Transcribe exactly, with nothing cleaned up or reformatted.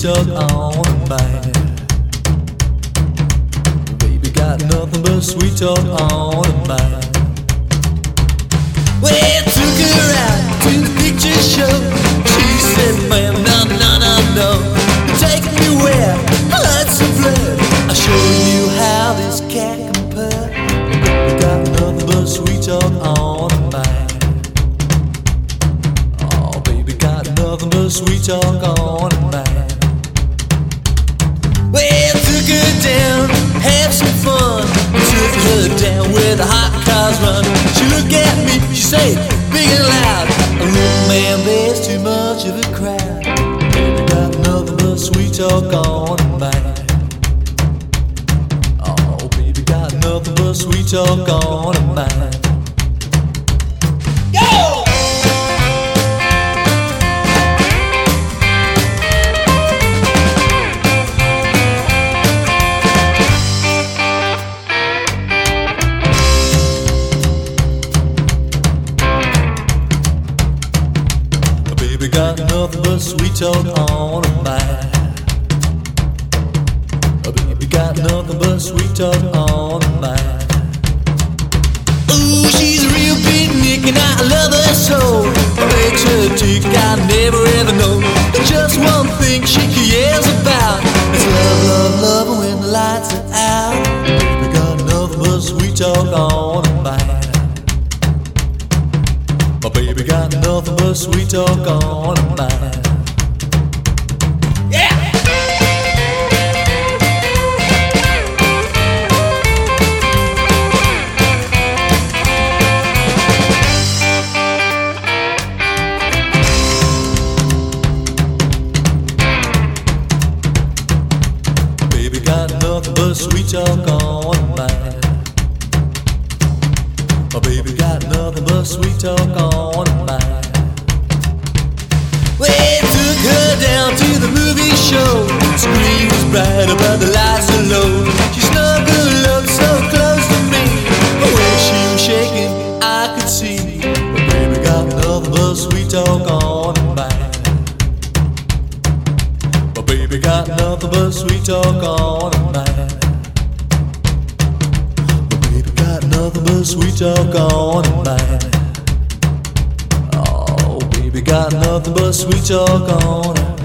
talk on her mind. Baby got nothing but sweet talk on her mind. Well, took her out to the picture show. She said, ma'am, no, no, no, no, you're taking me where lots of blood. I'll show you how this cat can purr. Baby got nothing but sweet talk on her mind. Oh, baby got nothing but sweet talk on her mind. Well, took her down, have some fun. Took her down where the hot cars run. She looked at me, she said, big and loud, look, man, there's too much of a crowd. Baby got nothing but sweet talk on her mind. Oh, baby got nothing but sweet talk on her mind. Go! Baby got nothing but sweet talk on her mind. Baby got nothing but sweet talk on her mind. Ooh, she's a real beatnik and I love her so. Makes her tick, I never ever know. There's just one thing she cares about. It's love, love, love when the lights are out. Baby got nothing but sweet talk on her mind. My baby got nothing but sweet talk on her mind. Yeah! Baby got nothing but sweet talk on her mind. My baby got nothing but sweet talk on her mind. We took her down to the movie show. The screen was bright, but the lights were low. She snuggled up so close to me. When she was shaking, I could see. My baby got nothing but sweet talk on her mind. My baby got nothing but sweet talk on her mind. Nothing but sweet talk on her mind. Oh, baby got nothing but sweet talk on her mind.